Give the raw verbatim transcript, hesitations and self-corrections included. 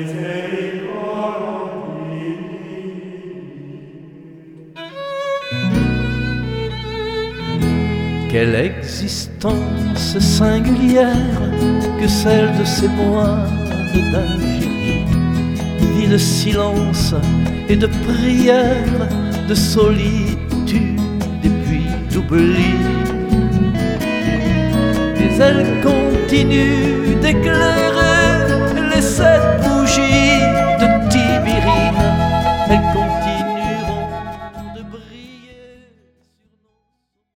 Quelle existence singulière que celle de ces moines d'Algérie, vie de silence et de prière, de solitude et puis d'oubli. Mais elle continue d'éclairer